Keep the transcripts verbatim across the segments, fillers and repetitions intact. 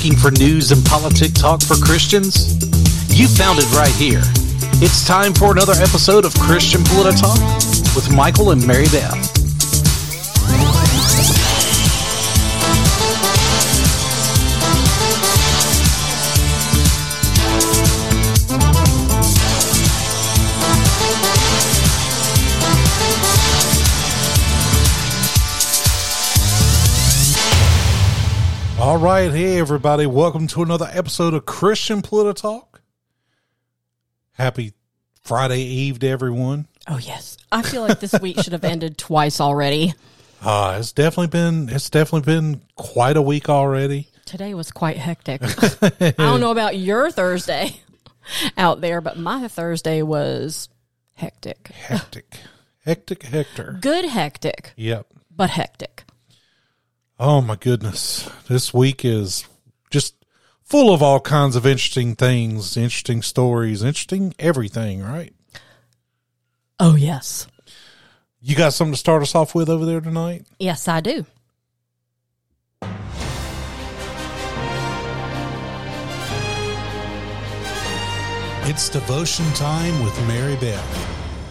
Looking for news and politic talk for Christians? You found it right here. It's time for another episode of Christian Polititalk with Michael and Mary Beth. All right, hey everybody, welcome to another episode of Christian Polititalk. Happy Friday Eve to everyone. Oh yes, I feel like this week should have ended twice already. Uh, it's definitely been it's definitely been quite a week already. Today was quite hectic. I don't know about your Thursday out there, but my Thursday was hectic. Hectic, hectic, Hector. Good hectic. Yep, but hectic. Oh my goodness. This week is just full of all kinds of interesting things, interesting stories, interesting everything, right? Oh, yes. You got something to start us off with over there tonight? Yes, I do. It's devotion time with Mary Beth.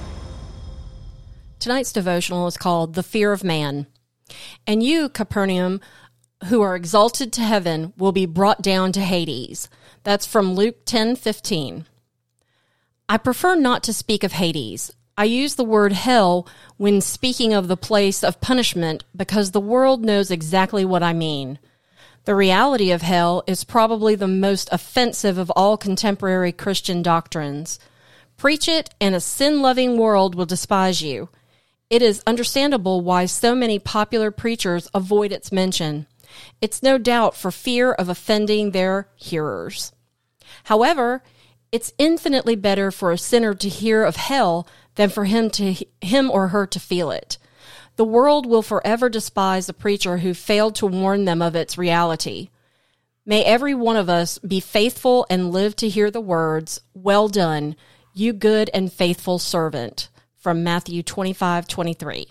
Tonight's devotional is called The Fear of Man. And you, Capernaum, who are exalted to heaven, will be brought down to Hades. That's from Luke ten fifteen. I prefer not to speak of Hades. I use the word hell when speaking of the place of punishment because the world knows exactly what I mean. The reality of hell is probably the most offensive of all contemporary Christian doctrines. Preach it, and a sin-loving world will despise you. It is understandable why so many popular preachers avoid its mention. It's no doubt for fear of offending their hearers. However, it's infinitely better for a sinner to hear of hell than for him to him or her to feel it. The world will forever despise a preacher who failed to warn them of its reality. May every one of us be faithful and live to hear the words, "Well done, you good and faithful servant," from Matthew twenty-five twenty-three.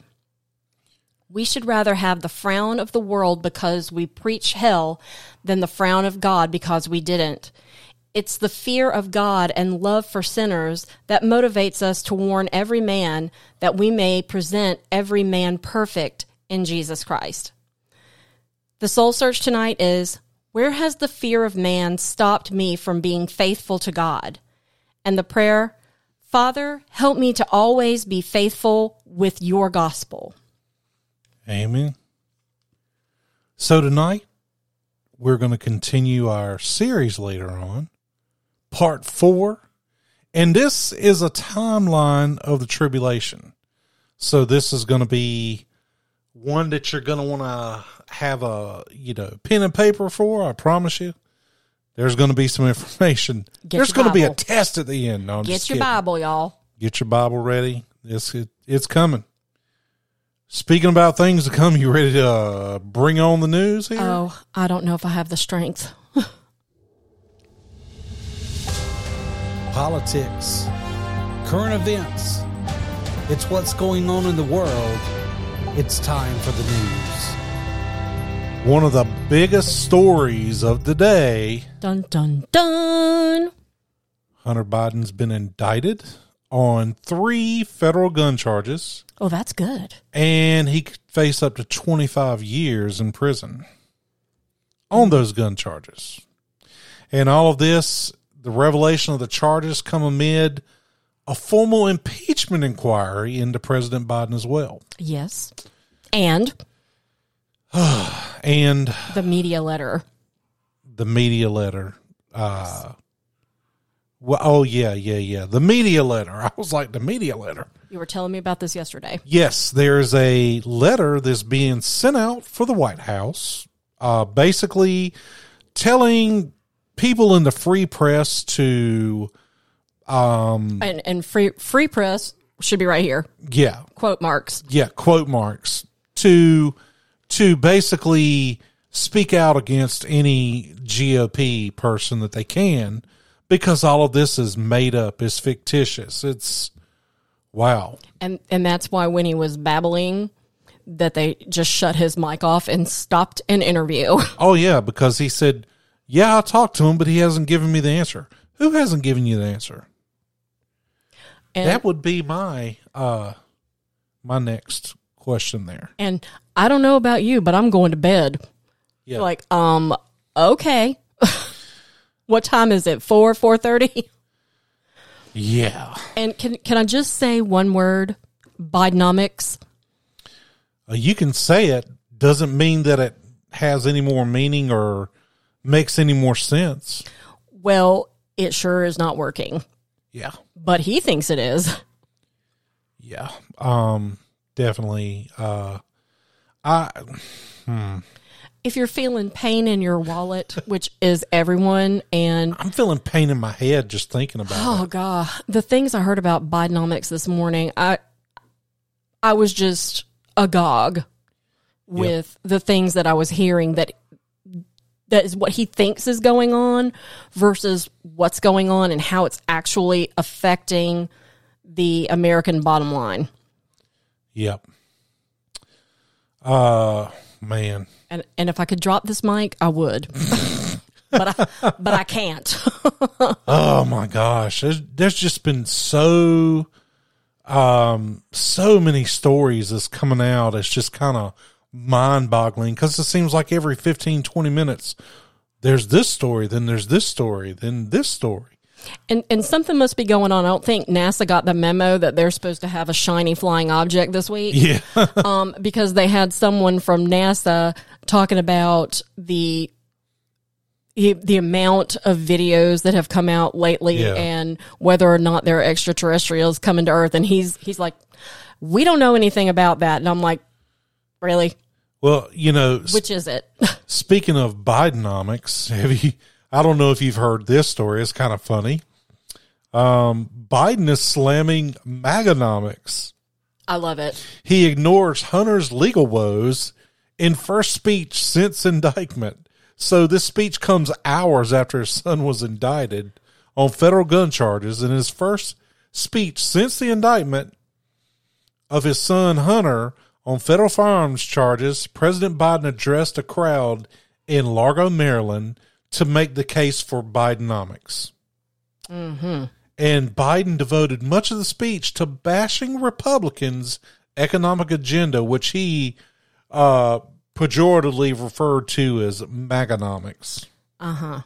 We should rather have the frown of the world because we preach hell than the frown of God because we didn't. It's the fear of God and love for sinners that motivates us to warn every man that we may present every man perfect in Jesus Christ. The soul search tonight is, where has the fear of man stopped me from being faithful to God? And the prayer, Father, help me to always be faithful with your gospel. Amen. So tonight, we're going to continue our series later on, part four, and this is a timeline of the tribulation. So this is going to be one that you're going to want to have a, you know, pen and paper for, I promise you. There's going to be some information. Get There's going Bible. to be a test at the end. No, I'm Get just your kidding. Bible, y'all. Get your Bible ready. It's it, it's coming. Speaking about things to come, you ready to uh, bring on the news here? Oh, I don't know if I have the strength. Politics, current events. It's what's going on in the world. It's time for the news. One of the biggest stories of the day. Dun, dun, dun. Hunter Biden's been indicted on three federal gun charges. Oh, that's good. And he could face up to twenty-five years in prison on those gun charges. And all of this, the revelation of the charges come amid a formal impeachment inquiry into President Biden as well. Yes. And and the media letter. The media letter. Uh, well, oh, yeah, yeah, yeah. The media letter. I was like, the media letter. You were telling me about this yesterday. Yes, there's a letter that's being sent out for the White House, uh, basically telling people in the free press to... Um, and and free free press should be right here. Yeah. Quote marks. Yeah, quote marks. To to basically speak out against any G O P person that they can, because all of this is made up, is fictitious. It's wow. And and that's why when he was babbling, that they just shut his mic off and stopped an interview. Oh yeah, because he said, Yeah, I talked to him, but he hasn't given me the answer. Who hasn't given you the answer? And, That would be my uh, my next question there. and I don't know about you, but I'm going to bed. Yeah. Like, um, okay. What time is it? Four, four thirty? Yeah. And can can I just say one word? Bidenomics. Uh, you can say it. Doesn't mean that it has any more meaning or makes any more sense. Well, it sure is not working. Yeah. But he thinks it is. Yeah. Um, definitely. Uh, I, hmm. If you're feeling pain in your wallet, which is everyone, and I'm feeling pain in my head just thinking about oh it. god, the things I heard about Bidenomics this morning, I I was just agog with the things that I was hearing that that is what he thinks is going on versus what's going on and how it's actually affecting the American bottom line. Yep. Uh, man. And and if I could drop this mic, I would. but I but I can't. Oh my gosh. There's, there's just been so, um, so many stories that's coming out. It's just kind of mind boggling because it seems like every fifteen, twenty minutes, there's this story, then there's this story, then this story. And and something must be going on. I don't think NASA got the memo that they're supposed to have a shiny flying object this week. Yeah. um, because they had someone from NASA talking about the the amount of videos that have come out lately Yeah. and whether or not there are extraterrestrials coming to Earth. And he's he's like, we don't know anything about that. And I'm like, really? Well, you know, Which is it? speaking of Bidenomics, have you, I don't know if you've heard this story. It's kind of funny. Um, Biden is slamming MAGAnomics. I love it. He ignores Hunter's legal woes in first speech since indictment. So this speech comes hours after his son was indicted on federal gun charges. In his first speech since the indictment of his son Hunter on federal firearms charges, President Biden addressed a crowd in Largo, Maryland, to make the case for Bidenomics. Mm-hmm. And Biden devoted much of the speech to bashing Republicans' economic agenda, which he uh, pejoratively referred to as MAGAnomics. Uh-huh.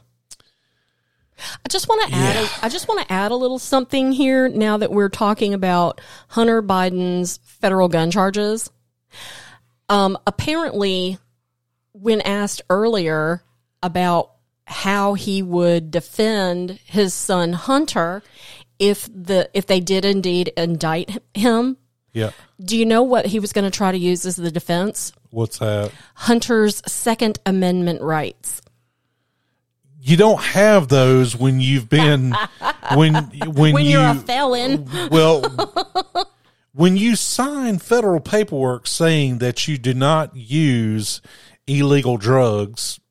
I just want to add. Yeah. A, I just want to add a little something here. Now that we're talking about Hunter Biden's federal gun charges, um, apparently, when asked earlier about how he would defend his son Hunter if the if they did indeed indict him, Yeah. do you know what he was going to try to use as the defense? What's that? Hunter's Second Amendment rights. You don't have those when you've been when when, When you you're a felon. well when you sign federal paperwork saying that you do not use illegal drugs,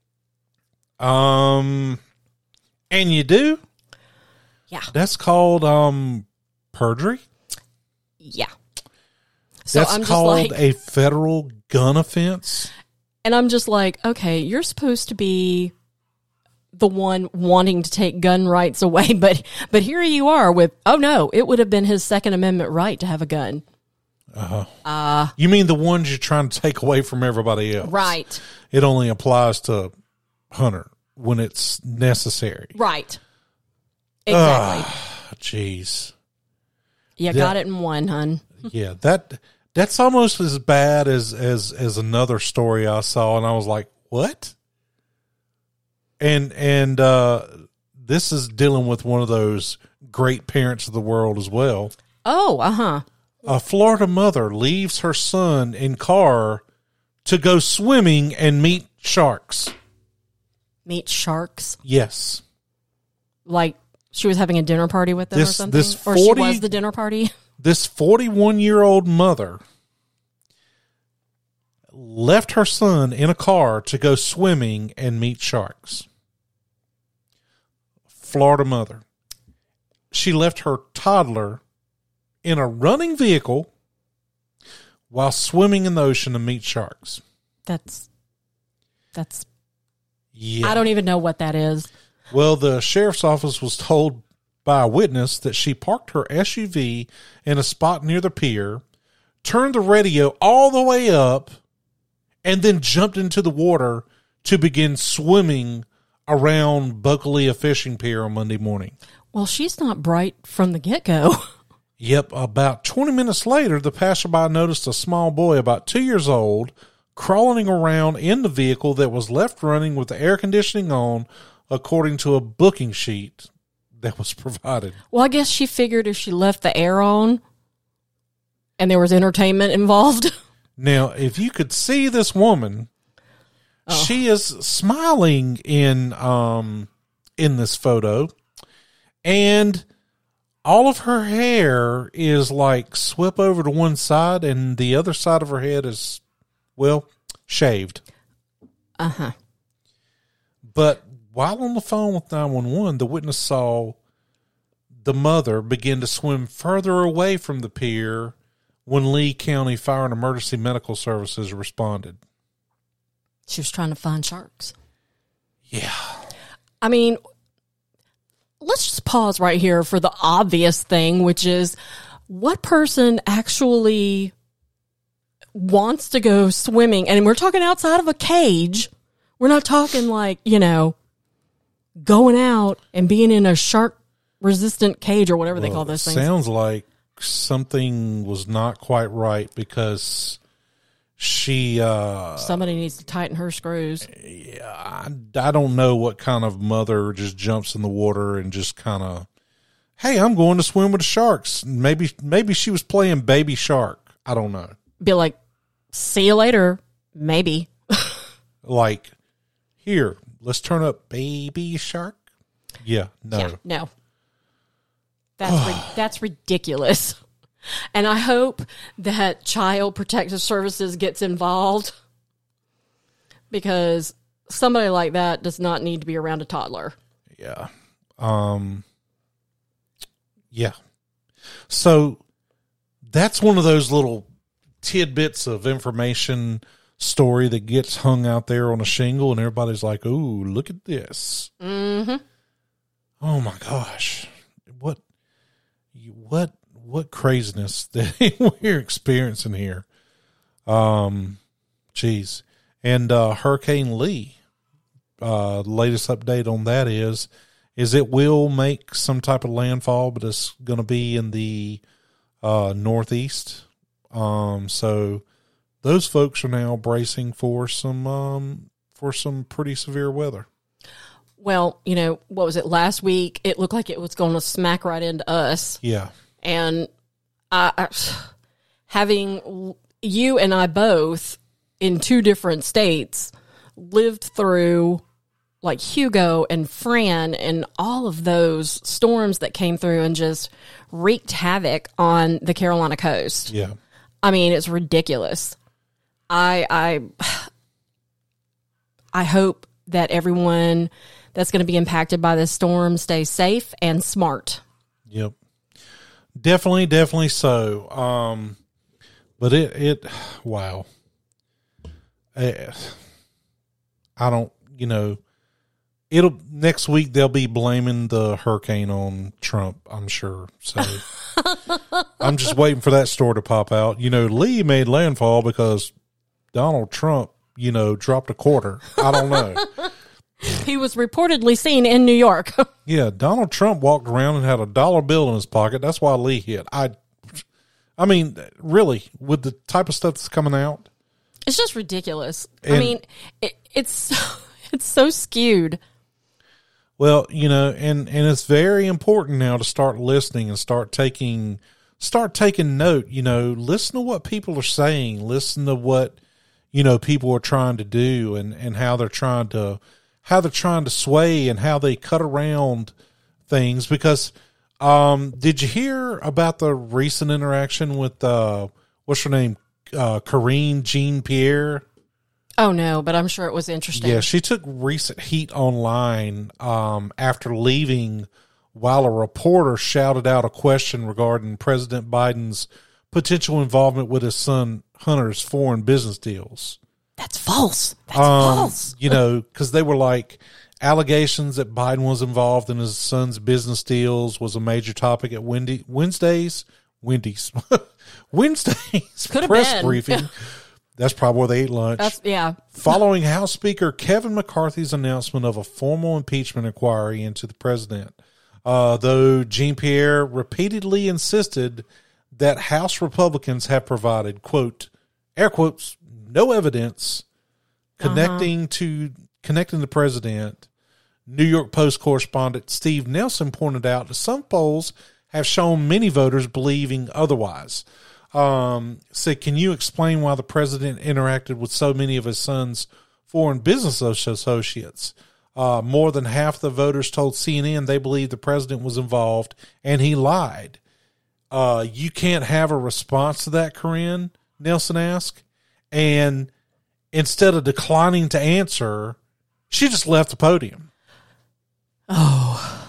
um, and you do, Yeah. that's called um perjury. Yeah. So That's I'm just called like, a federal gun offense. and I'm just like, okay, you're supposed to be the one wanting to take gun rights away, but but here you are with, oh no, it would have been his Second Amendment right to have a gun. Uh-huh. Uh You mean the ones you're trying to take away from everybody else? Right. It only applies to Hunter when it's necessary. Right. Exactly. Ah, jeez. you that- got it in one, hun. Yeah, that that's almost as bad as as as another story I saw, and I was like, "What?" And and uh, this is dealing with one of those great parents of the world as well. Oh, uh-huh. A Florida mother leaves her son in car to go swimming and meet sharks. Meet sharks. Yes. Like she was having a dinner party with them This- or something? this or she forty was the dinner party? This forty-one-year-old mother left her son in a car to go swimming and meet sharks. Florida mother. She left her toddler in a running vehicle while swimming in the ocean to meet sharks. That's, that's, Yeah. I don't even know what that is. Well, the sheriff's office was told by a witness that she parked her S U V in a spot near the pier, turned the radio all the way up, and then jumped into the water to begin swimming around Buckalea Fishing Pier on Monday morning. Well, she's not bright from the get-go. Yep, about twenty minutes later, the passerby noticed a small boy about two years old crawling around in the vehicle that was left running with the air conditioning on, according to a booking sheet that was provided. Well, I guess she figured if she left the air on and there was entertainment involved. Now, if you could see this woman, oh. she is smiling in um in this photo, and all of her hair is like swept over to one side, and the other side of her head is, well, shaved. Uh-huh. But while on the phone with nine one one, the witness saw the mother begin to swim further away from the pier when Lee County Fire and Emergency Medical Services responded. She was trying to find sharks. Yeah. I mean, let's just pause right here for the obvious thing, which is what person actually wants to go swimming? And we're talking outside of a cage. We're not talking like, you know, going out and being in a shark-resistant cage or whatever well, they call those things. Sounds like something was not quite right because she... Uh, Somebody needs to tighten her screws. Yeah, I, I don't know what kind of mother just jumps in the water and just kind of, hey, I'm going to swim with the sharks. Maybe, maybe she was playing baby shark. I don't know. Be like, see you later. Maybe. Like, here, let's turn up baby shark. Yeah, no. Yeah, no. That's ri- that's ridiculous. And I hope that Child Protective Services gets involved because somebody like that does not need to be around a toddler. Yeah. Um, yeah. So that's one of those little tidbits of information story that gets hung out there on a shingle and everybody's like, ooh, look at this. Mm-hmm. Oh my gosh. What, what, what craziness that we're experiencing here. Um, geez. And, uh, Hurricane Lee, uh, the latest update on that is, is it will make some type of landfall, but it's going to be in the, uh, northeast. Um, so those folks are now bracing for some, um, for some pretty severe weather. Well, you know, what was it last week? It looked like it was going to smack right into us. Yeah. And I, I, having you and I both in two different states lived through like Hugo and Fran and all of those storms that came through and just wreaked havoc on the Carolina coast. Yeah. I mean, it's ridiculous. I I I hope that everyone that's going to be impacted by this storm stays safe and smart. Yep. Definitely, definitely so. Um, but it, it, wow. I, I don't, you know, it'll, next week they'll be blaming the hurricane on Trump, I'm sure. So I'm just waiting for that story to pop out. You know, Lee made landfall because Donald Trump, you know, dropped a quarter. I don't know. He was reportedly seen in New York. Yeah, Donald Trump walked around and had a dollar bill in his pocket. That's why Lee hit. I, I mean, really, with the type of stuff that's coming out, it's just ridiculous. And, I mean, it, it's so, it's so skewed. Well, you know, and and it's very important now to start listening and start taking start taking note. You know, listen to what people are saying. Listen to what, you know, people are trying to do and and how they're trying to. how they're trying to sway and how they cut around things. Because, um, did you hear about the recent interaction with, uh, what's her name? Uh, Karine Jean-Pierre? Oh no, but I'm sure it was interesting. Yeah. She took recent heat online, um, after leaving while a reporter shouted out a question regarding President Biden's potential involvement with his son Hunter's foreign business deals. That's false. That's Um, false. You know, because they were like allegations that Biden was involved in his son's business deals was a major topic at Wendy, Wednesday's, Wendy's, Wednesday's Could have press been. briefing. That's probably where they ate lunch. That's, yeah. Following House Speaker Kevin McCarthy's announcement of a formal impeachment inquiry into the president, uh, though Jean-Pierre repeatedly insisted that House Republicans have provided, quote, air quotes, no evidence connecting uh-huh. to connecting the president. New York Post correspondent Steve Nelson pointed out that some polls have shown many voters believing otherwise. Um, said, can you explain why the president interacted with so many of his son's foreign business associates? Uh, more than half the voters told C N N they believed the president was involved and he lied. Uh, you can't have a response to that, Corinne, Nelson asked. And instead of declining to answer, she just left the podium. Oh.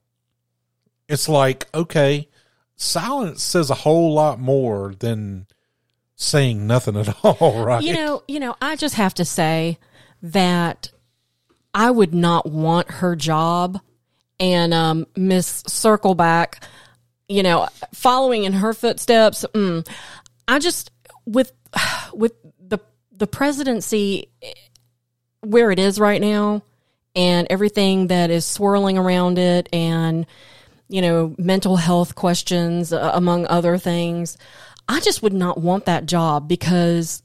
It's like, okay, silence says a whole lot more than saying nothing at all, right? You know, you know, I just have to say that I would not want her job. And um, Miss Circleback, you know, following in her footsteps. Mm, I just with with the the presidency where it is right now, and everything that is swirling around it, and you know, mental health questions, uh, among other things. I just would not want that job because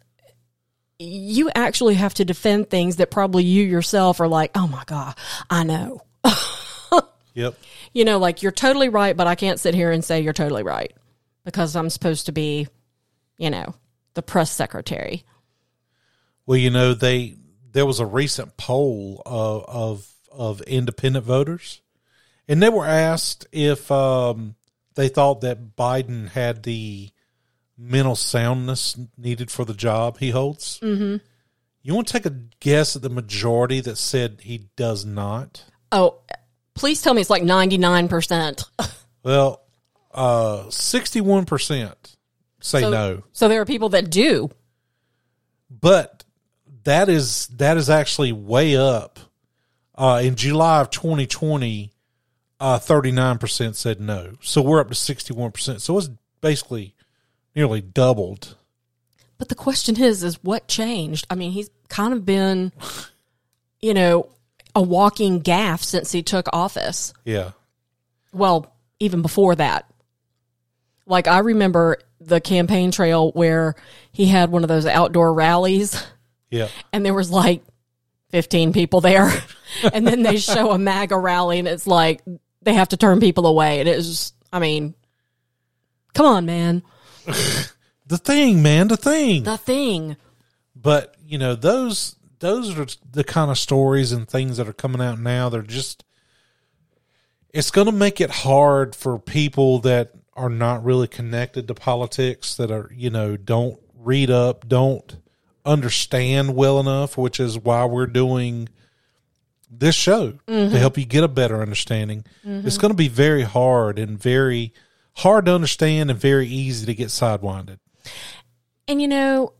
you actually have to defend things that probably you yourself are like, oh my God, I know. Yep. You know, like you're totally right, but I can't sit here and say you're totally right because I'm supposed to be, you know, the press secretary. Well, you know, they there was a recent poll of of, of independent voters. And they were asked if um, they thought that Biden had the mental soundness needed for the job he holds. Mm-hmm. You want to take a guess at the majority that said he does not? Oh, please tell me it's like ninety-nine percent. Well, uh, sixty-one percent say so, no. So there are people that do. But that is that is actually way up. Uh, in July of twenty twenty, Uh, thirty-nine percent said no. So we're up to sixty-one percent. So it's basically nearly doubled. But the question is, is what changed? I mean, he's kind of been, you know, a walking gaffe since he took office. Yeah. Well, even before that. Like, I remember the campaign trail where he had one of those outdoor rallies. Yeah. And there was like fifteen people there. And then they show a MAGA rally and it's like, they have to turn people away. And it was just, I mean, come on, man. The thing, man, the thing. The thing. But, you know, those those are the kind of stories and things that are coming out now. They're just, it's going to make it hard for people that are not really connected to politics, that are, you know, don't read up, don't understand well enough, which is why we're doing this show, mm-hmm. to help you get a better understanding. Mm-hmm. It's going to be very hard and very hard to understand and very easy to get sidewinded. And, you know,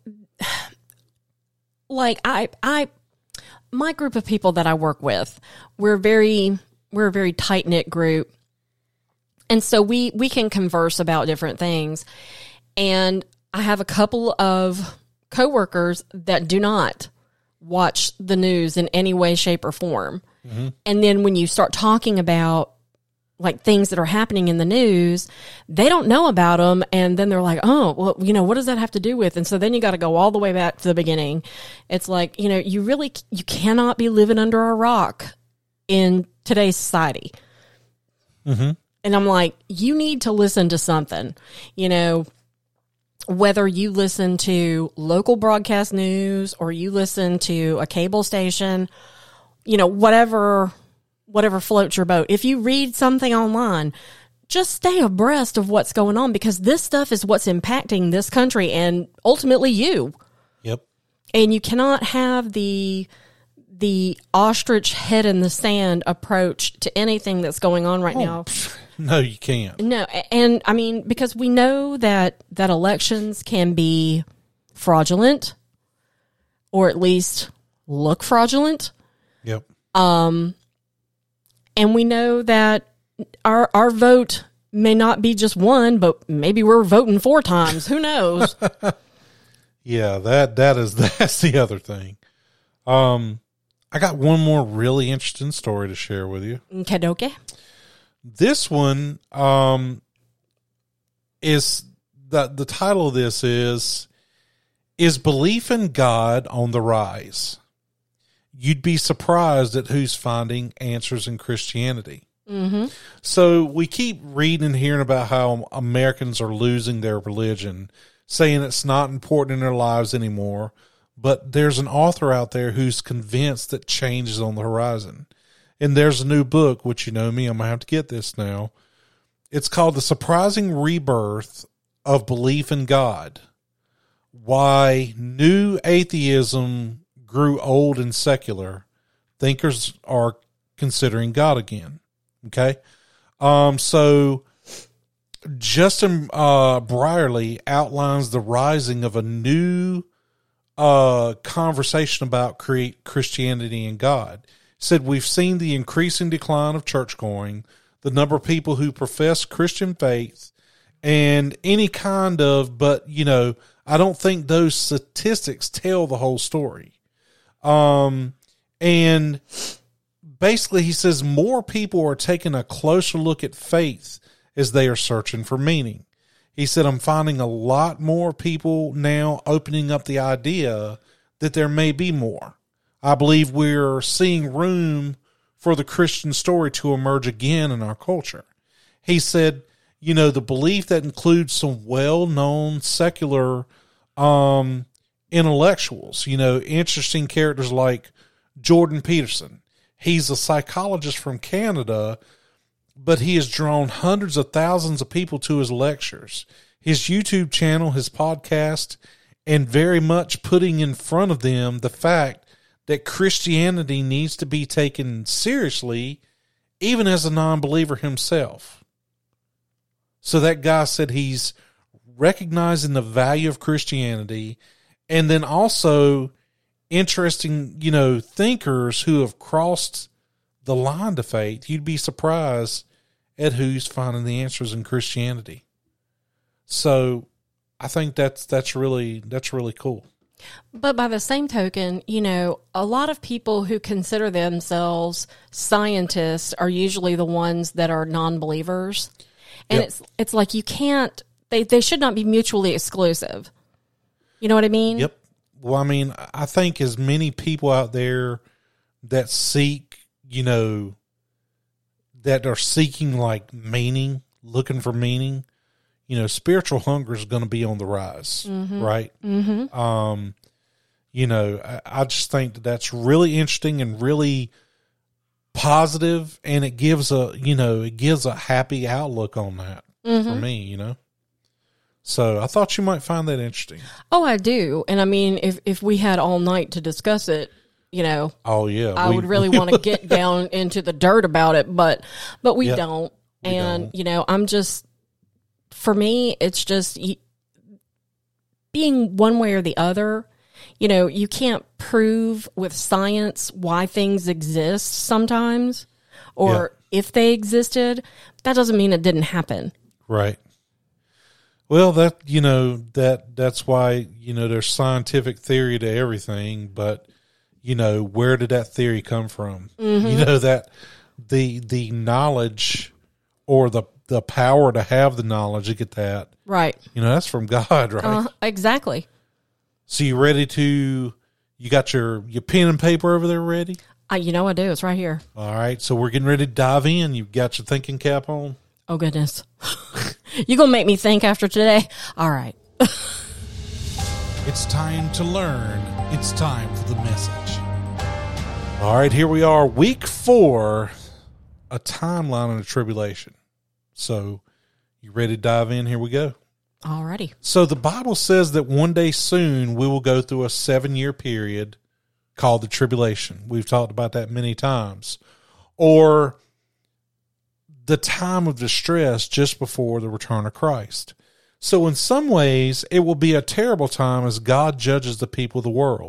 like I, I, my group of people that I work with, we're very, we're a very tight knit group. And so we, we can converse about different things. And I have a couple of coworkers that do not watch the news in any way, shape, or form. Mm-hmm. And then when you start talking about like things that are happening in the news, they don't know about them. And then they're like, oh, well, you know, what does that have to do with? And so then you got to go all the way back to the beginning. It's like, you know, you really, you cannot be living under a rock in today's society. Mm-hmm. And I'm like, you need to listen to something, you know, whether you listen to local broadcast news or you listen to a cable station, you know, whatever, whatever floats your boat. If you read something online, just stay abreast of what's going on because this stuff is what's impacting this country and ultimately you. Yep. And you cannot have the, the ostrich head in the sand approach to anything that's going on right oh. now. No, you can't. No, and I mean, because we know that, that elections can be fraudulent. or at least look fraudulent. Yep. Um, and we know that our our vote may not be just one, but maybe we're voting four times. Who knows? Yeah, that that is that's the other thing. Um, I got one more really interesting story to share with you. Okay, okay. This one, um, is the the title of this is is belief in God on the rise? You'd be surprised at who's finding answers in Christianity. Mm-hmm. So we keep reading and hearing about how Americans are losing their religion, saying it's not important in their lives anymore. But there's an author out there who's convinced that change is on the horizon. And there's a new book, which you know me, I'm going to have to get this now. It's called The Surprising Rebirth of Belief in God. Why New Atheism Grew Old and Secular. Thinkers are considering God again. Okay? Um, so Justin uh, Brierley outlines the rising of a new uh, conversation about create Christianity and God. Said, we've seen the increasing decline of church going, the number of people who profess Christian faith, and any kind of, but, you know, I don't think those statistics tell the whole story. Um, and basically he says more people are taking a closer look at faith as they are searching for meaning. He said, I'm finding a lot more people now opening up the idea that there may be more. I believe we're seeing room for the Christian story to emerge again in our culture. He said, you know, the belief that includes some well-known secular um, intellectuals, you know, interesting characters like Jordan Peterson. He's a psychologist from Canada, but he has drawn hundreds of thousands of people to his lectures, his YouTube channel, his podcast, and very much putting in front of them the fact that Christianity needs to be taken seriously, even as a non-believer himself. So that guy said he's recognizing the value of Christianity, and then also interesting, you know, thinkers who have crossed the line to faith. You'd be surprised at who's finding the answers in Christianity. So I think that's that's really that's really cool. But by the same token, you know, a lot of people who consider themselves scientists are usually the ones that are non-believers. And yep. it's it's like you can't, they, they should not be mutually exclusive. You know what I mean? Yep. Well, I mean, I think as many people out there that seek, you know, that are seeking like meaning, looking for meaning, you know, spiritual hunger is going to be on the rise, mm-hmm. right? Mm-hmm. Um, you know, I, I just think that that's really interesting and really positive, and it gives a, you know, it gives a happy outlook on that mm-hmm. for me, you know. So I thought you might find that interesting. Oh, I do. And I mean, if, if we had all night to discuss it, you know, oh yeah, I we, would really want to get down into the dirt about it, but, but we yep, don't. We and, don't. you know, I'm just, for me, it's just being one way or the other. You know, you can't prove with science why things exist sometimes, or yeah. if they existed, that doesn't mean it didn't happen. Right. Well, that, you know, that that's why, you know, there's scientific theory to everything, but, you know, where did that theory come from? Mm-hmm. You know, that the the knowledge or the the power to have the knowledge to get that. Right. You know, that's from God, right? Uh, exactly. So you ready to, you got your, your pen and paper over there ready? Uh, you know I do. It's right here. All right. So we're getting ready to dive in. You've got your thinking cap on? Oh, goodness. You going to make me think after today? All right. It's time to learn. It's time for the message. All right. Here we are. Week four, a timeline of the tribulation. So you ready to dive in? Here we go. Alrighty. So the Bible says that one day soon we will go through a seven-year period called the tribulation. We've talked about that many times. Or the time of distress just before the return of Christ. So in some ways, it will be a terrible time as God judges the people of the world.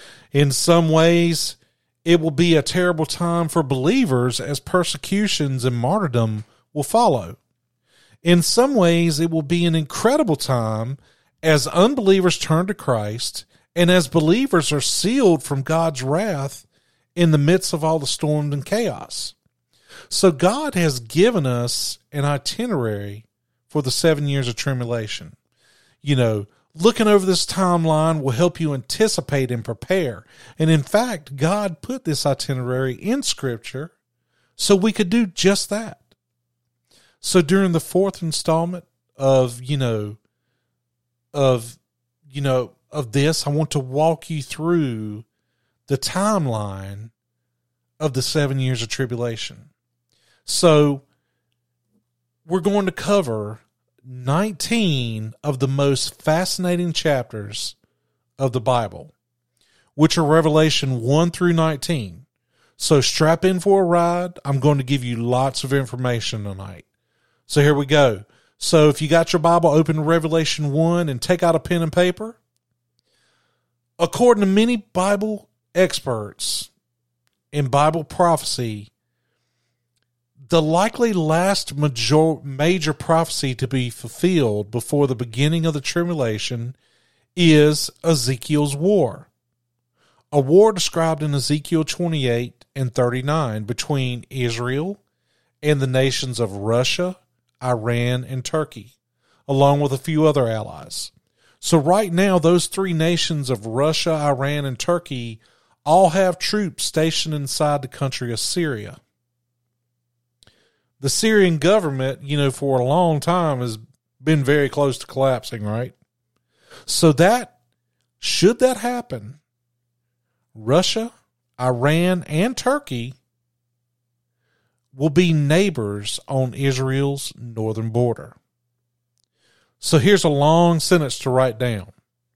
In some ways, it will be a terrible time for believers as persecutions and martyrdom will follow. In some ways, it will be an incredible time as unbelievers turn to Christ and as believers are sealed from God's wrath in the midst of all the storm and chaos. So God has given us an itinerary for the seven years of tribulation. You know, looking over this timeline will help you anticipate and prepare. And in fact, God put this itinerary in Scripture so we could do just that. So during the fourth installment of, you know, of, you know, of this, I want to walk you through the timeline of the seven years of tribulation. So we're going to cover nineteen of the most fascinating chapters of the Bible, which are Revelation one through nineteen. So strap in for a ride. I'm going to give you lots of information tonight. So here we go. So if you got your Bible, open to Revelation one and take out a pen and paper. According to many Bible experts in Bible prophecy, the likely last major, major prophecy to be fulfilled before the beginning of the tribulation is Ezekiel's war. A war described in Ezekiel twenty-eight and thirty-nine between Israel and the nations of Russia, Iran, and Turkey, along with a few other allies. So right now, those three nations of Russia, Iran, and Turkey all have troops stationed inside the country of Syria. The Syrian government, you know, for a long time has been very close to collapsing, right? So that, should that happen, Russia, Iran, and Turkey will be neighbors on Israel's northern border. So here's a long sentence to write down.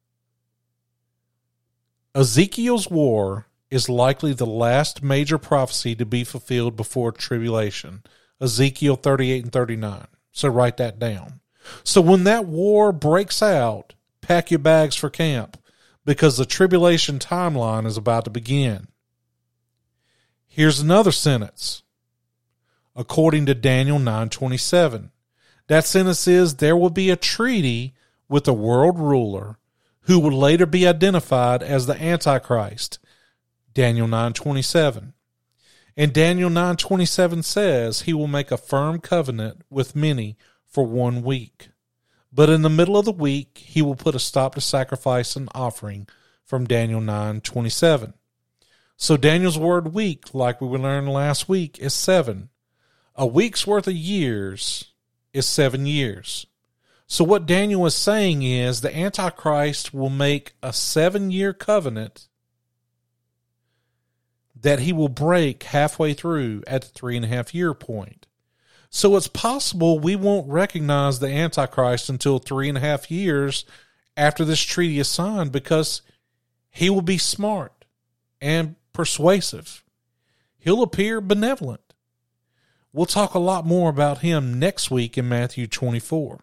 Ezekiel's war is likely the last major prophecy to be fulfilled before tribulation. Ezekiel thirty-eight and thirty-nine. So write that down. So when that war breaks out, pack your bags for camp because the tribulation timeline is about to begin. Here's another sentence. According to Daniel nine twenty-seven, that sentence is there will be a treaty with a world ruler who will later be identified as the Antichrist. Daniel nine twenty-seven. And Daniel nine twenty-seven says he will make a firm covenant with many for one week. But in the middle of the week, he will put a stop to sacrifice and offering from Daniel nine twenty-seven. So Daniel's word week, like we learned last week, is seven. A week's worth of years is seven years. So what Daniel is saying is the Antichrist will make a seven-year covenant that he will break halfway through at the three and a half year point. So it's possible we won't recognize the Antichrist until three and a half years after this treaty is signed because he will be smart and persuasive. He'll appear benevolent. We'll talk a lot more about him next week in Matthew twenty-four.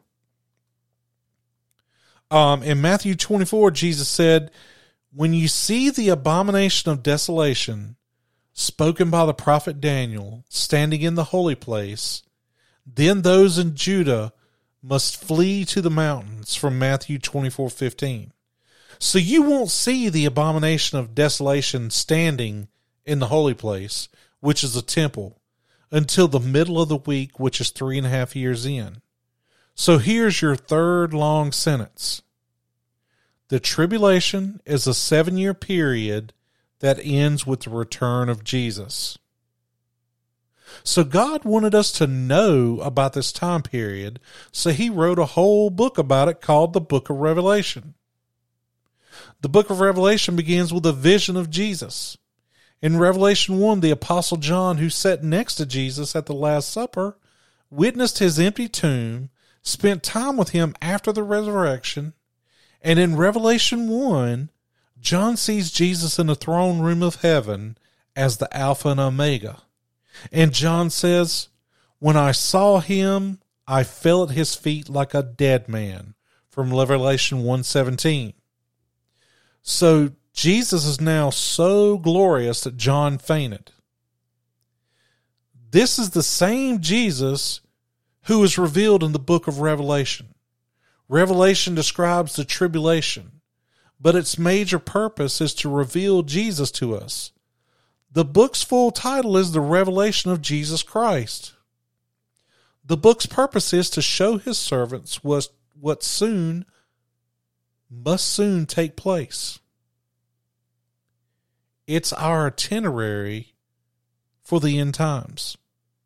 Um, in Matthew twenty-four, Jesus said, when you see the abomination of desolation spoken by the prophet Daniel standing in the holy place, then those in Judah must flee to the mountains, from Matthew twenty-four fifteen. So you won't see the abomination of desolation standing in the holy place, which is the temple, until the middle of the week, which is three and a half years in. So here's your third long sentence. The tribulation is a seven-year period that ends with the return of Jesus. So God wanted us to know about this time period, so he wrote a whole book about it called the Book of Revelation. The Book of Revelation begins with a vision of Jesus. In Revelation one, the Apostle John, who sat next to Jesus at the Last Supper, witnessed his empty tomb, spent time with him after the resurrection, and in Revelation one, John sees Jesus in the throne room of heaven as the Alpha and Omega. And John says, when I saw him, I fell at his feet like a dead man, from Revelation one seventeen. So Jesus is now so glorious that John fainted. This is the same Jesus who is revealed in the book of Revelation. Revelation describes the tribulation, but its major purpose is to reveal Jesus to us. The book's full title is The Revelation of Jesus Christ. The book's purpose is to show his servants what, what soon must soon take place. It's our itinerary for the end times.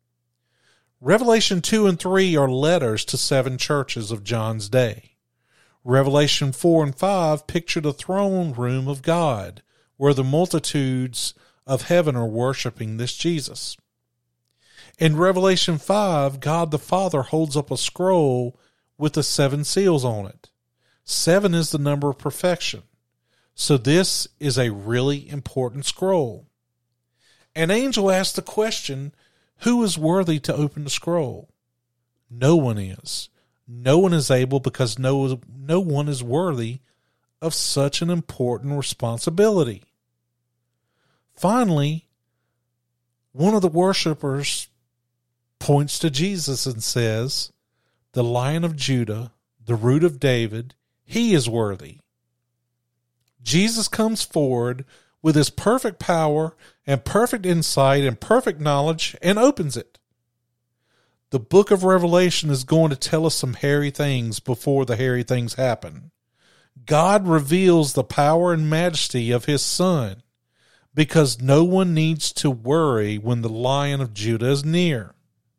Revelation two and three are letters to seven churches of John's day. Revelation four and five picture the throne room of God, where the multitudes of heaven are worshiping this Jesus. In Revelation five, God the Father holds up a scroll with the seven seals on it. Seven is the number of perfection. So this is a really important scroll. An angel asked the question, who is worthy to open the scroll? No one is. No one is able because no, no one is worthy of such an important responsibility. Finally, one of the worshipers points to Jesus and says, the Lion of Judah, the Root of David, he is worthy. Jesus comes forward with his perfect power and perfect insight and perfect knowledge and opens it. The book of Revelation is going to tell us some hairy things before the hairy things happen. God reveals the power and majesty of his Son because no one needs to worry when the Lion of Judah is near.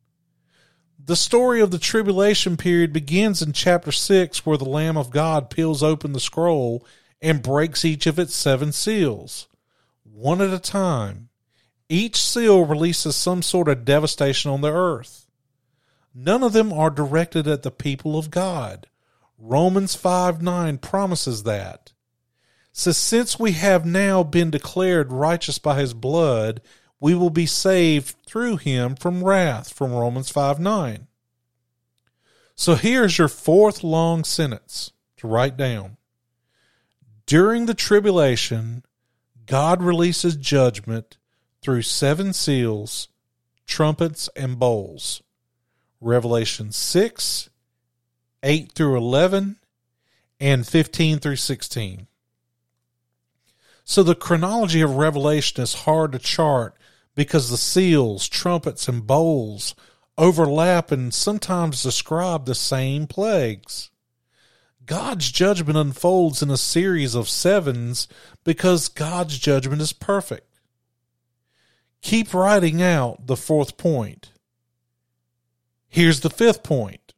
The story of the tribulation period begins in chapter six, where the Lamb of God peels open the scroll and breaks each of its seven seals. One at a time, each seal releases some sort of devastation on the earth. None of them are directed at the people of God. Romans five nine promises that. So since we have now been declared righteous by his blood, we will be saved through him from wrath, from Romans five nine. So here's your fourth long sentence to write down. During the tribulation, God releases judgment through seven seals, trumpets, and bowls. Revelation six, eight through eleven, and fifteen through sixteen. So the chronology of Revelation is hard to chart because the seals, trumpets, and bowls overlap and sometimes describe the same plagues. God's judgment unfolds in a series of sevens because God's judgment is perfect. Keep writing out the fourth point. Here's the fifth point.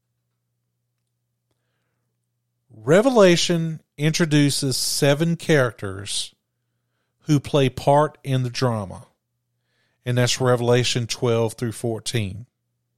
Revelation introduces seven characters who play part in the drama, and that's Revelation twelve through fourteen.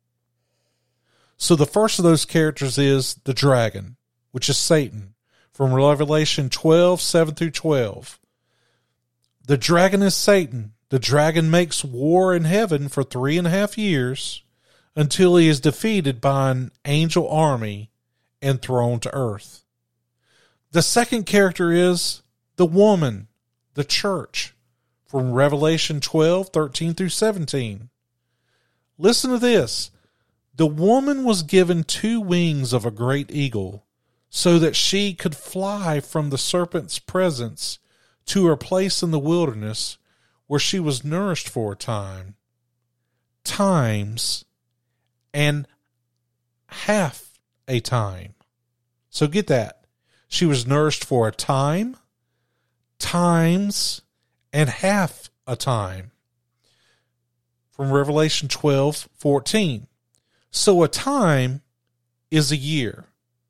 So the first of those characters is the dragon, which is Satan, from Revelation twelve, seven through twelve. The dragon is Satan. The dragon makes war in heaven for three and a half years until he is defeated by an angel army and thrown to earth. The second character is the woman, the church, from Revelation twelve, thirteen through seventeen. Listen to this. The woman was given two wings of a great eagle, so that she could fly from the serpent's presence to her place in the wilderness, where she was nourished for a time, times, and half a time. So get that. She was nourished for a time, times, and half a time. From Revelation twelve, fourteen. So a time is a year.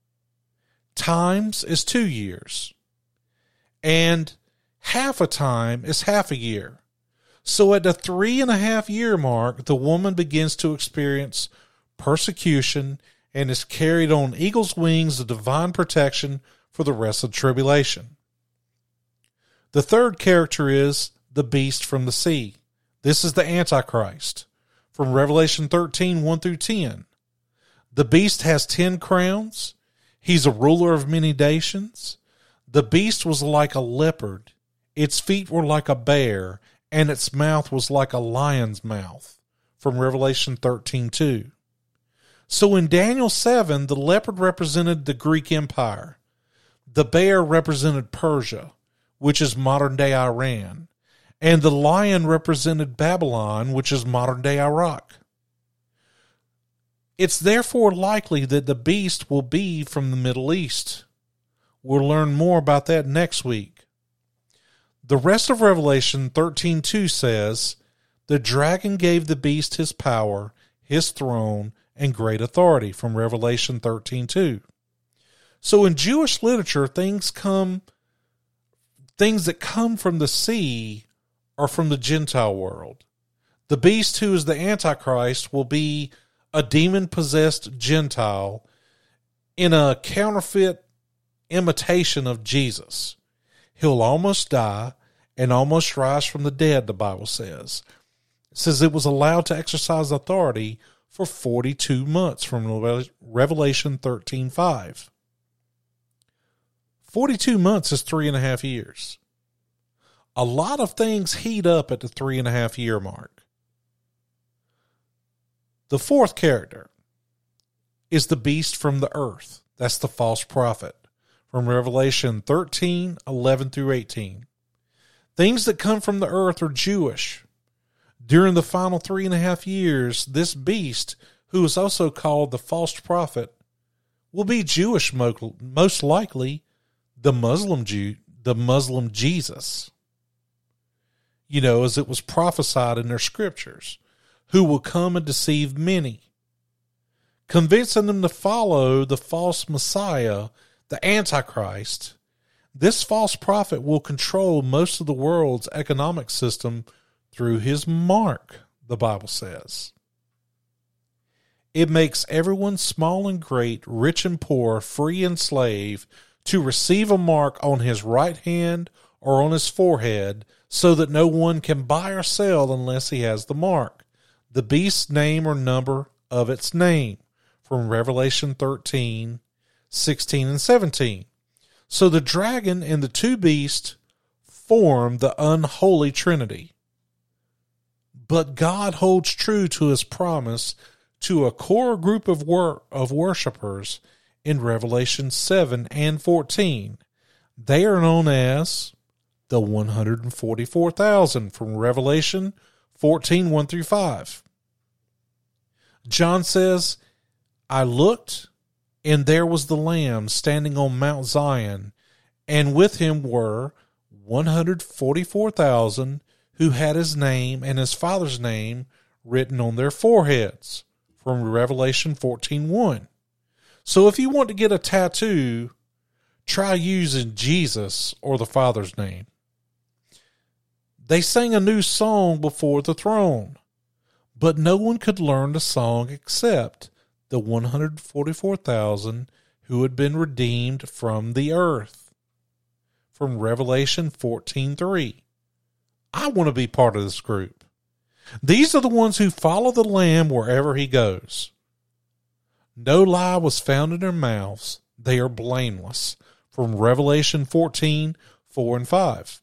Times is two years. And half a time is half a year. So at the three and a half year mark, the woman begins to experience persecution and is carried on eagle's wings of divine protection for the rest of the tribulation. The third character is the beast from the sea. This is the Antichrist. From Revelation thirteen, one through ten. The beast has ten crowns. He's a ruler of many nations. The beast was like a leopard. Its feet were like a bear, and its mouth was like a lion's mouth, from Revelation thirteen two. So in Daniel seven, the leopard represented the Greek Empire. The bear represented Persia, which is modern-day Iran, and the lion represented Babylon, which is modern-day Iraq. It's therefore likely that the beast will be from the Middle East. We'll learn more about that next week. The rest of Revelation thirteen two says, "The dragon gave the beast his power, his throne, and great authority," from Revelation thirteen two. So in Jewish literature, things come, things that come from the sea are from the Gentile world. The beast, who is the Antichrist, will be a demon-possessed Gentile in a counterfeit imitation of Jesus. He'll almost die and almost rise from the dead, the Bible says. It says it was allowed to exercise authority for forty-two months, from Revelation thirteen five. forty-two months is three and a half years. A lot of things heat up at the three and a half year mark. The fourth character is the beast from the earth. That's the false prophet, from Revelation thirteen eleven through eighteen. Things that come from the earth are Jewish. During the final three and a half years, this beast, who is also called the false prophet, will be Jewish, most likely the Muslim Jew, the Muslim Jesus. You know, as it was prophesied in their scriptures, who will come and deceive many, convincing them to follow the false Messiah, the Antichrist. This false prophet will control most of the world's economic system through his mark, the Bible says. It makes everyone, small and great, rich and poor, free and slave, to receive a mark on his right hand or on his forehead, so that no one can buy or sell unless he has the mark, the beast's name or number of its name, from Revelation thirteen sixteen and seventeen. So the dragon and the two beasts form the unholy trinity. But God holds true to his promise to a core group of wor- of worshipers in Revelation seven and fourteen. They are known as the one hundred forty-four thousand, from Revelation fourteen one through five. John says, "I looked, and there was the Lamb standing on Mount Zion, and with him were one hundred forty-four thousand who had his name and his Father's name written on their foreheads," from Revelation fourteen one. So if you want to get a tattoo, try using Jesus or the Father's name. They sang a new song before the throne, but no one could learn the song except the one hundred forty-four thousand who had been redeemed from the earth, from Revelation fourteen three. I want to be part of this group. These are the ones who follow the Lamb wherever he goes. No lie was found in their mouths. They are blameless, from Revelation fourteen four and five.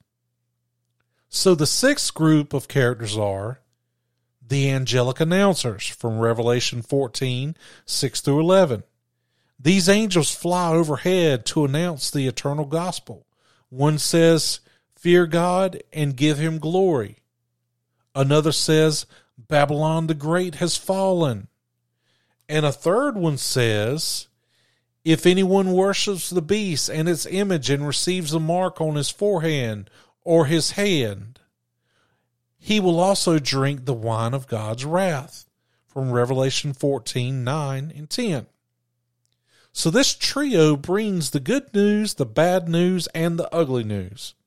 So the sixth group of characters are the angelic announcers, from Revelation fourteen six through eleven. These angels fly overhead to announce the eternal gospel. One says, "Fear God and give him glory." Another says, "Babylon the Great has fallen." And a third one says, "If anyone worships the beast and its image and receives a mark on his forehead or his hand, he will also drink the wine of God's wrath," from Revelation fourteen nine and ten. So this trio brings the good news, the bad news, and the ugly news.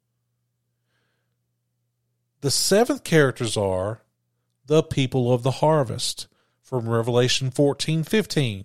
The seventh characters are the people of the harvest, from Revelation fourteen fifteen.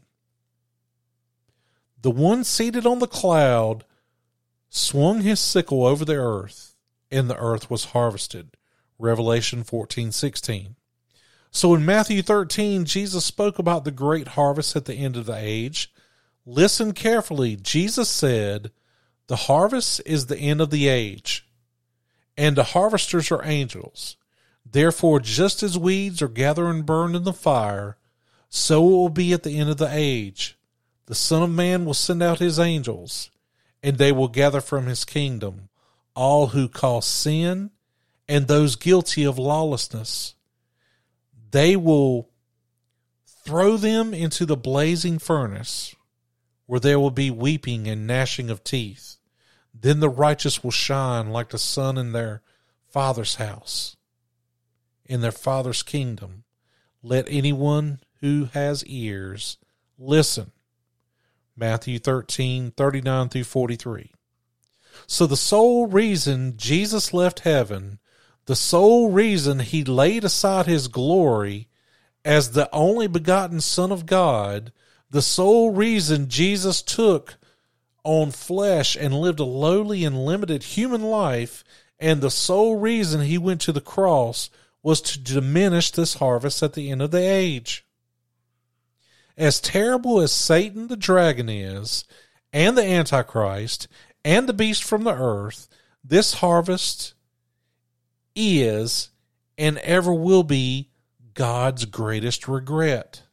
The one seated on the cloud swung his sickle over the earth, and the earth was harvested, Revelation fourteen sixteen. So in Matthew thirteen, Jesus spoke about the great harvest at the end of the age. Listen carefully. Jesus said, "The harvest is the end of the age, and the harvesters are angels. Therefore, just as weeds are gathered and burned in the fire, so it will be at the end of the age. The Son of Man will send out his angels, and they will gather from his kingdom all who cause sin and those guilty of lawlessness. They will throw them into the blazing furnace, where there will be weeping and gnashing of teeth. Then the righteous will shine like the sun in their Father's house, in their Father's kingdom. Let anyone who has ears listen. Matthew thirteen, thirty-nine through forty-three. So the sole reason Jesus left heaven, the sole reason he laid aside his glory as the only begotten Son of God, the sole reason Jesus took on flesh and lived a lowly and limited human life, and the sole reason he went to the cross was to diminish this harvest at the end of the age. As terrible as Satan the dragon is, and the Antichrist, and the beast from the earth, this harvest is and ever will be God's greatest regret.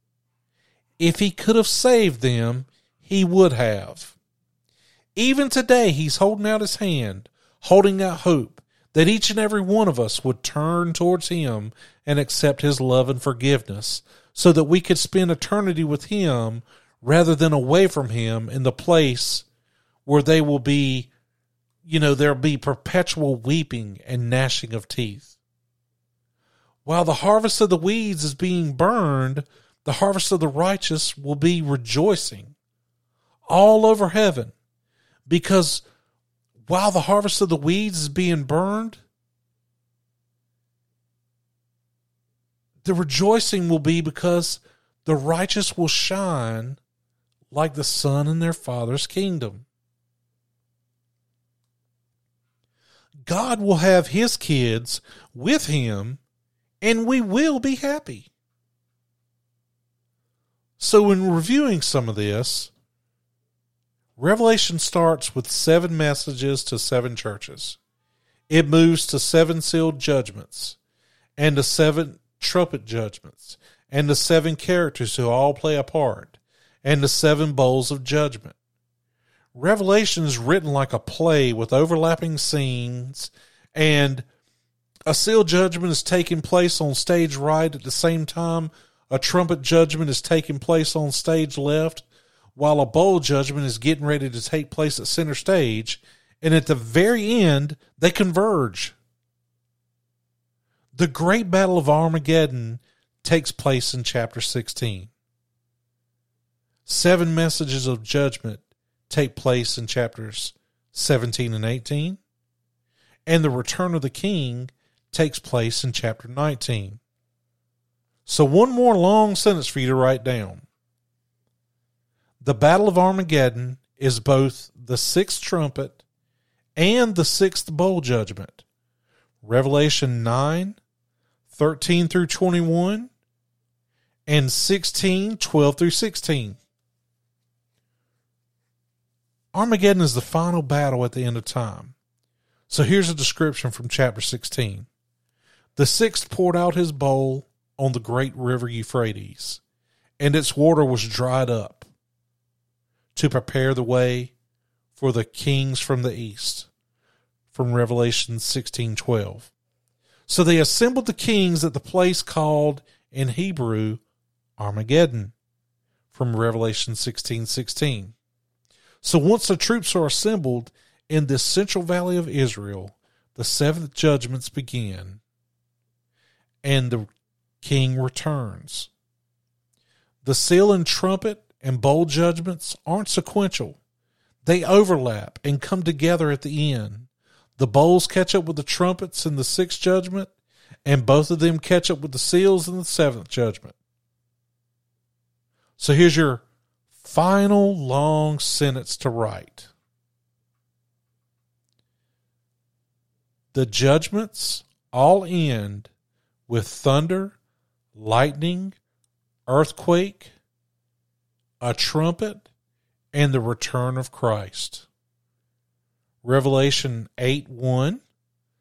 If he could have saved them, he would have. Even today, he's holding out his hand, holding out hope that each and every one of us would turn towards him and accept his love and forgiveness, so that we could spend eternity with him rather than away from him in the place where they will be, you know, there'll be perpetual weeping and gnashing of teeth. While the harvest of the weeds is being burned, the harvest of the righteous will be rejoicing all over heaven. Because while the harvest of the weeds is being burned, the rejoicing will be because the righteous will shine like the sun in their Father's kingdom. God will have his kids with him, and we will be happy. So in reviewing some of this, Revelation starts with seven messages to seven churches. It moves to seven sealed judgments and to seven trumpet judgments and the seven characters who all play a part and the seven bowls of judgment. Revelation is written like a play with overlapping scenes, and a sealed judgment is taking place on stage right at the same time a trumpet judgment is taking place on stage left, while a bowl judgment is getting ready to take place at center stage, and at the very end, they converge. The great battle of Armageddon takes place in chapter sixteen. Seven messages of judgment take place in chapters seventeen and eighteen, and the return of the king takes place in chapter nineteen. So one more long sentence for you to write down. The Battle of Armageddon is both the sixth trumpet and the sixth bowl judgment. Revelation nine, thirteen through twenty-one, and sixteen, twelve through sixteen. Armageddon is the final battle at the end of time. So here's a description from chapter sixteen. The sixth poured out his bowl on the great river Euphrates, and its water was dried up, to prepare the way for the kings from the east. From Revelation sixteen twelve. So they assembled the kings at the place called in Hebrew Armageddon. From Revelation sixteen sixteen. So once the troops are assembled in this central valley of Israel, the seventh judgments begin, and the king returns. The seal and trumpet and bowl judgments aren't sequential. They overlap and come together at the end. The bowls catch up with the trumpets in the sixth judgment, and both of them catch up with the seals in the seventh judgment. So here's your final long sentence to write. The judgments all end with thunder, lightning, earthquake, a trumpet, and the return of Christ. Revelation eight one,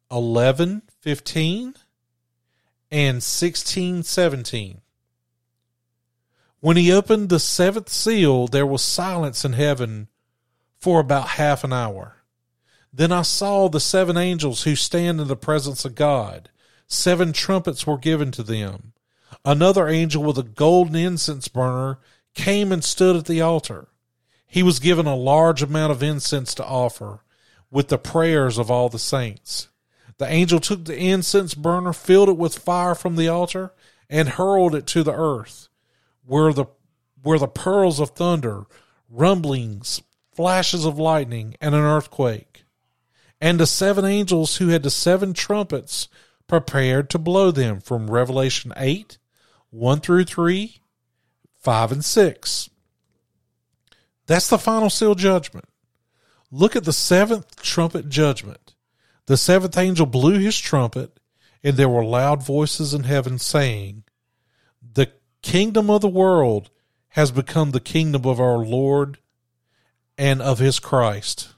eleven fifteen, and sixteen seventeen. When he opened the seventh seal, there was silence in heaven for about half an hour. Then I saw the seven angels who stand in the presence of God. Seven trumpets were given to them. Another angel with a golden incense burner came and stood at the altar. He was given a large amount of incense to offer with the prayers of all the saints. The angel took the incense burner, filled it with fire from the altar, and hurled it to the earth, where the where the pearls of thunder, rumblings, flashes of lightning, and an earthquake. And the seven angels who had the seven trumpets prepared to blow them, from Revelation eight, one through three, five and six. That's the final seal judgment. Look at the seventh trumpet judgment. The seventh angel blew his trumpet, and there were loud voices in heaven saying, "The kingdom of the world has become the kingdom of our Lord and of his Christ,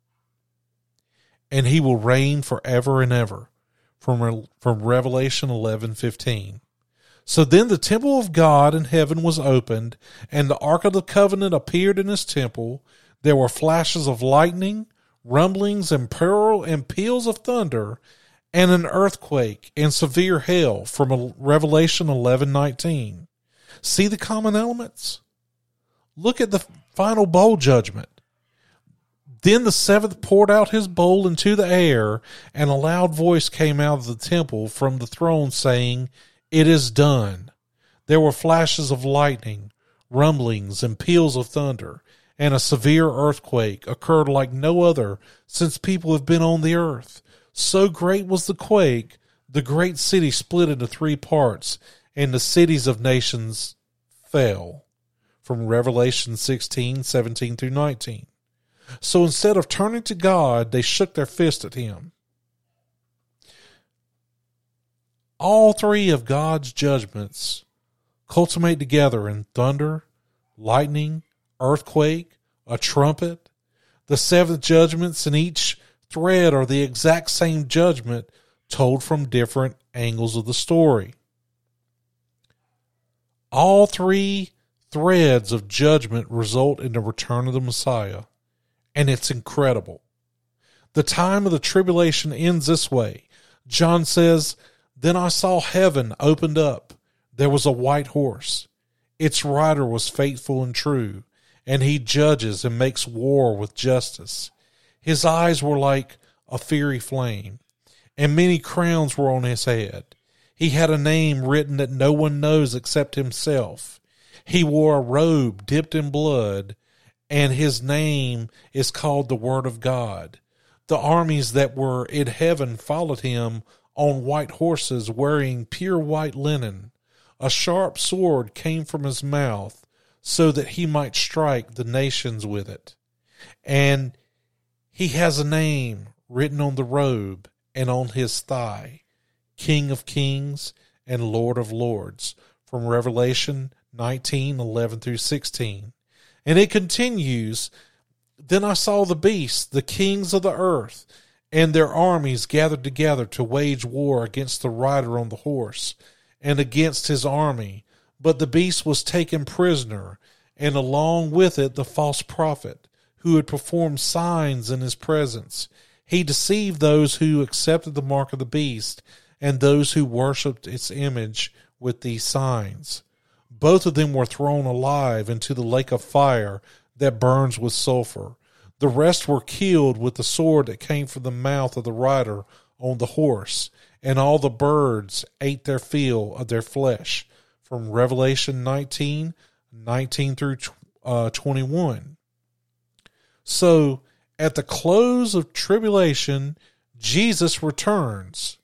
and he will reign forever and ever." From, from Revelation eleven fifteen. So then the temple of God in heaven was opened, and the Ark of the Covenant appeared in his temple. There were flashes of lightning, rumblings, and pearl and peals of thunder, and an earthquake and severe hail, from Revelation eleven nineteen. See the common elements? Look at the final bowl judgment. Then the seventh poured out his bowl into the air, and a loud voice came out of the temple from the throne saying, "It is done." There were flashes of lightning, rumblings, and peals of thunder, and a severe earthquake occurred like no other since people have been on the earth. So great was the quake, the great city split into three parts, and the cities of nations fell. From Revelation sixteen, seventeen through nineteen. So instead of turning to God, they shook their fist at him. All three of God's judgments culminate together in thunder, lightning, earthquake, a trumpet. The seven judgments in each thread are the exact same judgment told from different angles of the story. All three threads of judgment result in the return of the Messiah. And it's incredible. The time of the tribulation ends this way. John says, "Then I saw heaven opened up. There was a white horse. Its rider was faithful and true, and he judges and makes war with justice. His eyes were like a fiery flame, and many crowns were on his head. He had a name written that no one knows except himself. He wore a robe dipped in blood, and his name is called the Word of God. The armies that were in heaven followed him on white horses, wearing pure white linen. A sharp sword came from his mouth, so that he might strike the nations with it. And he has a name written on the robe and on his thigh, King of Kings and Lord of Lords." From Revelation nineteen, eleven through sixteen. And it continues, "Then I saw the beasts, the kings of the earth, and their armies gathered together to wage war against the rider on the horse and against his army. But the beast was taken prisoner, and along with it the false prophet, who had performed signs in his presence. He deceived those who accepted the mark of the beast and those who worshipped its image with these signs. Both of them were thrown alive into the lake of fire that burns with sulfur. The rest were killed with the sword that came from the mouth of the rider on the horse, and all the birds ate their fill of their flesh." From Revelation nineteen, nineteen through uh, twenty-one. So, at the close of tribulation, Jesus returns.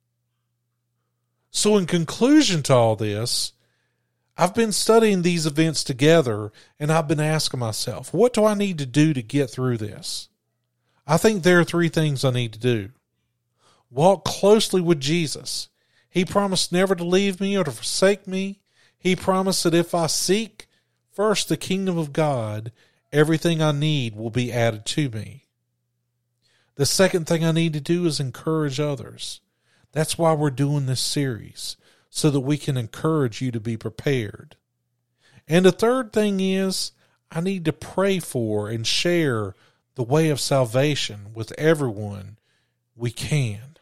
So, in conclusion to all this, I've been studying these events together, and I've been asking myself, what do I need to do to get through this? I think there are three things I need to do. Walk closely with Jesus. He promised never to leave me or to forsake me. He promised that if I seek first the kingdom of God, everything I need will be added to me. The second thing I need to do is encourage others. That's why we're doing this series, so that we can encourage you to be prepared. And the third thing is, I need to pray for and share the way of salvation with everyone we can.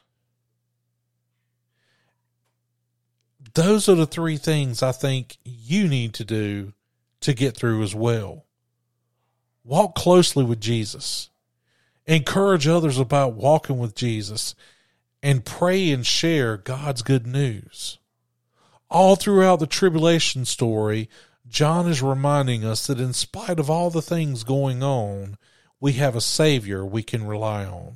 Those are the three things I think you need to do to get through as well. Walk closely with Jesus. Encourage others about walking with Jesus. And pray and share God's good news. All throughout the tribulation story, John is reminding us that in spite of all the things going on, we have a Savior we can rely on.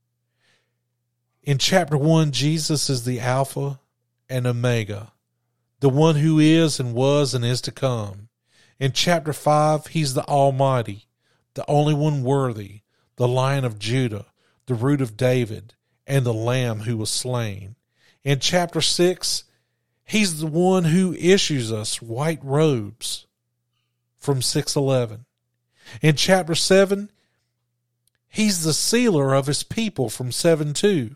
In chapter one, Jesus is the Alpha and Omega, the one who is and was and is to come. In chapter five, he's the Almighty, the only one worthy, the Lion of Judah, the Root of David, and the Lamb who was slain. In chapter six, he's the one who issues us white robes from six eleven. In chapter seven, he's the sealer of his people from seven two.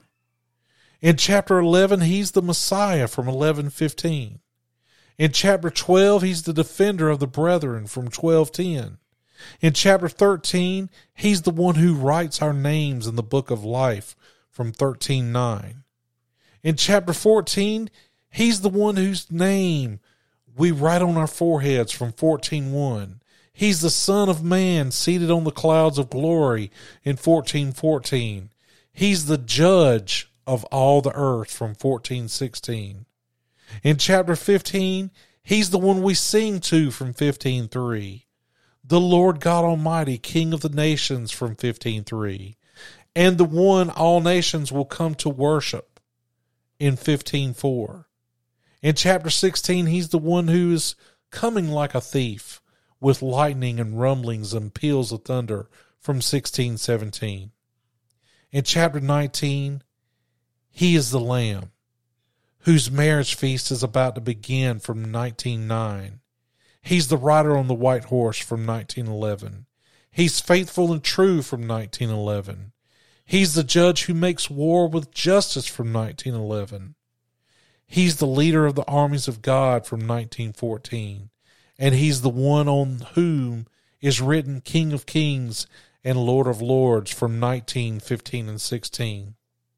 In chapter eleven, he's the Messiah from eleven fifteen. In chapter twelve, he's the defender of the brethren from twelve ten. In chapter thirteen, he's the one who writes our names in the book of life from thirteen nine. In chapter fourteen, he's the one whose name we write on our foreheads from fourteen one. He's the Son of Man seated on the clouds of glory in fourteen fourteen. He's the judge of all the earth from fourteen sixteen. In chapter fifteen, he's the one we sing to from fifteen three. The Lord God Almighty, King of the nations from fifteen three. And the one all nations will come to worship in fifteen four. In chapter sixteen, he's the one who is coming like a thief with lightning and rumblings and peals of thunder from sixteen seventeen. In chapter nineteen, he is the Lamb whose marriage feast is about to begin from nineteen nine. He's the rider on the white horse from nineteen eleven. He's faithful and true from nineteen eleven. He's the judge who makes war with justice from nineteen eleven. He's the leader of the armies of God from nineteen fourteen. And he's the one on whom is written King of Kings and Lord of Lords from nineteen fifteen and sixteen.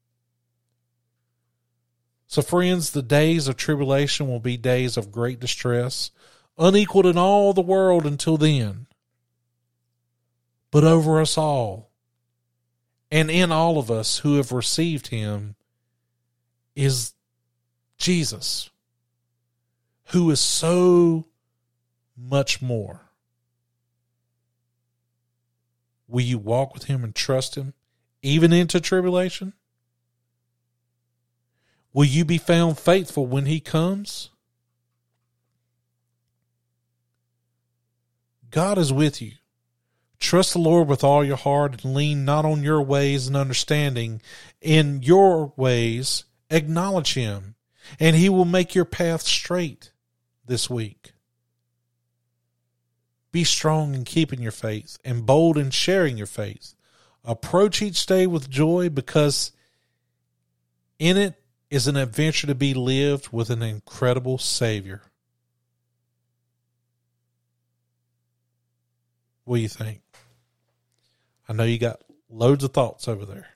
So friends, the days of tribulation will be days of great distress, unequaled in all the world until then. But over us all, and in all of us who have received him, is Jesus, who is so much more. Will you walk with him and trust him, even into tribulation? Will you be found faithful when he comes? God is with you. Trust the Lord with all your heart and lean not on your ways and understanding. In your ways, acknowledge him, and he will make your path straight this week. Be strong in keeping your faith and bold in sharing your faith. Approach each day with joy, because in it is an adventure to be lived with an incredible Savior. What do you think? I know you got loads of thoughts over there.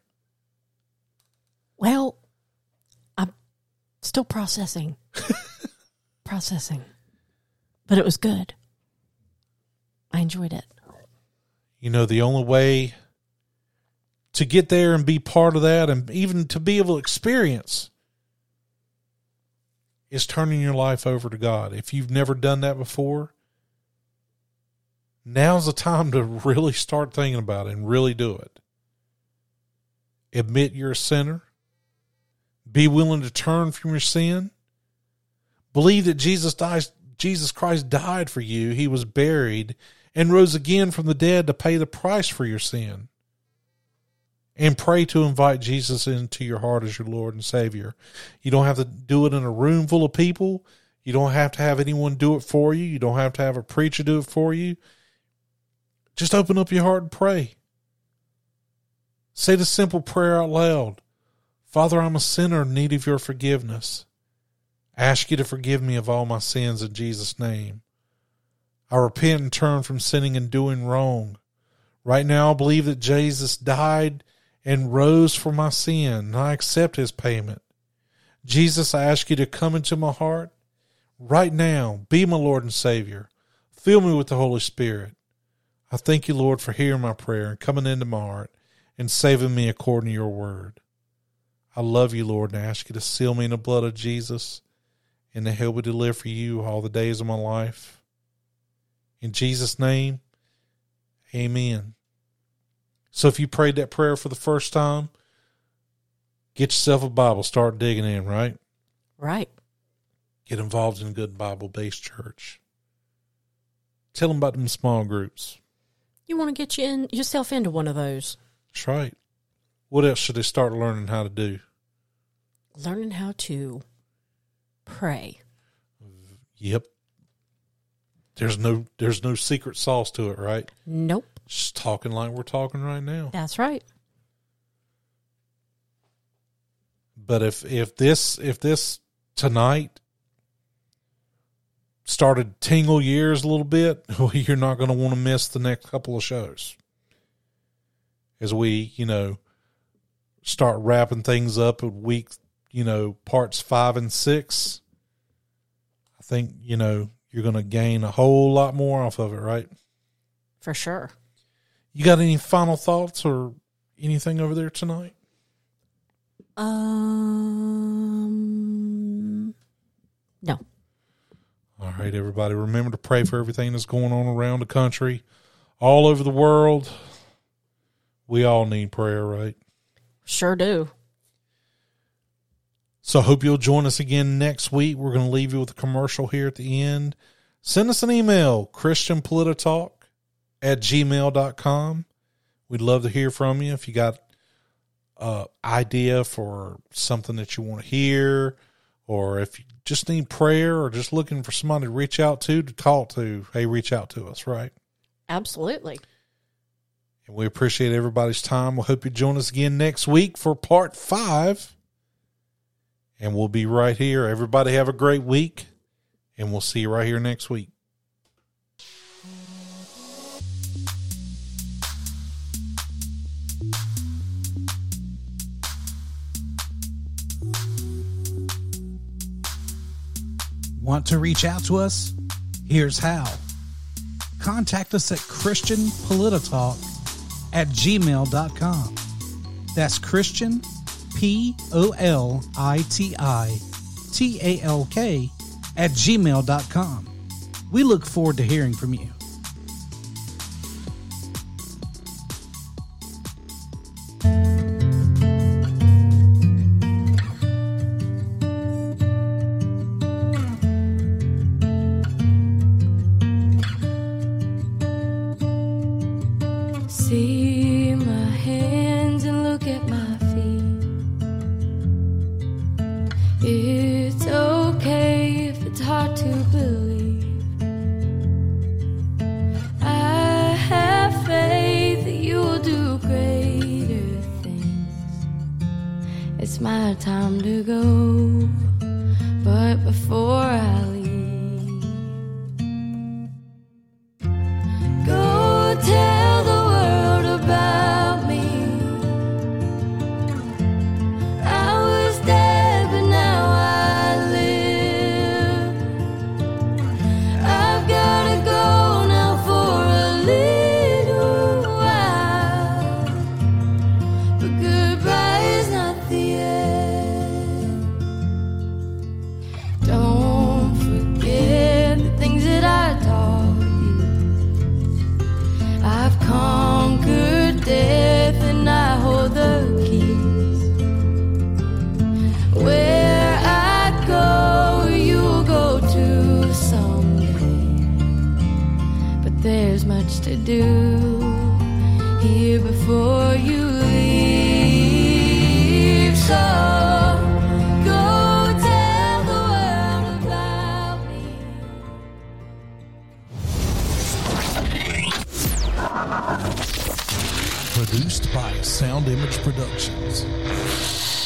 Well, I'm still processing. processing. But it was good. I enjoyed it. You know, the only way to get there and be part of that, and even to be able to experience, is turning your life over to God. If you've never done that before, now's the time to really start thinking about it and really do it. Admit you're a sinner. Be willing to turn from your sin. Believe that Jesus dies, Jesus Christ died for you. He was buried and rose again from the dead to pay the price for your sin. And pray to invite Jesus into your heart as your Lord and Savior. You don't have to do it in a room full of people. You don't have to have anyone do it for you. You don't have to have a preacher do it for you. Just open up your heart and pray. Say the simple prayer out loud. Father, I'm a sinner in need of your forgiveness. I ask you to forgive me of all my sins in Jesus' name. I repent and turn from sinning and doing wrong. Right now, I believe that Jesus died and rose for my sin, and I accept his payment. Jesus, I ask you to come into my heart right now. Be my Lord and Savior. Fill me with the Holy Spirit. I thank you, Lord, for hearing my prayer and coming into my heart and saving me according to your word. I love you, Lord, and I ask you to seal me in the blood of Jesus and to help me to live for you all the days of my life. In Jesus' name, amen. So if you prayed that prayer for the first time, get yourself a Bible, start digging in, right? Right. Get involved in a good Bible-based church. Tell them about them small groups. You want to get you in, yourself into one of those. That's right. What else should they start learning how to do? Learning how to pray. Yep. There's no there's no secret sauce to it, right? Nope. Just talking like we're talking right now. That's right. But if if this if this tonight started tingle years a little bit, well, you're not going to want to miss the next couple of shows. As we, you know, start wrapping things up at week, you know, parts five and six, I think, you know, you're going to gain a whole lot more off of it, right? For sure. You got any final thoughts or anything over there tonight? Um, no. All right, everybody, remember to pray for everything that's going on around the country, all over the world. We all need prayer, right? Sure do. So I hope you'll join us again next week. We're going to leave you with a commercial here at the end. Send us an email, christian polititalk at gmail dot com. We'd love to hear from you. If you got an idea for something that you want to hear, or if you just need prayer or just looking for somebody to reach out to, to talk to, hey, reach out to us, right? Absolutely. And we appreciate everybody's time. We hope you join us again next week for part five. And we'll be right here. Everybody have a great week. And we'll see you right here next week. Want to reach out to us? Here's how. Contact us at christian polititalk at gmail dot com. That's Christian, P O L I T I T A L K, at gmail dot com. We look forward to hearing from you. See my hands and look at my feet. It's okay if it's hard to believe. I have faith that you will do greater things. It's my time to go, but before I leave, go tell the world about me. I was dead, but now I live. I've gotta go now for a little while, but goodbye is not the end. Don't forget the things that I taught you. I've conquered death and I hold the keys. Where I go, you'll go to someday. But there's much to do here before you leave. So go tell the world about me. produced by Sound Image Productions.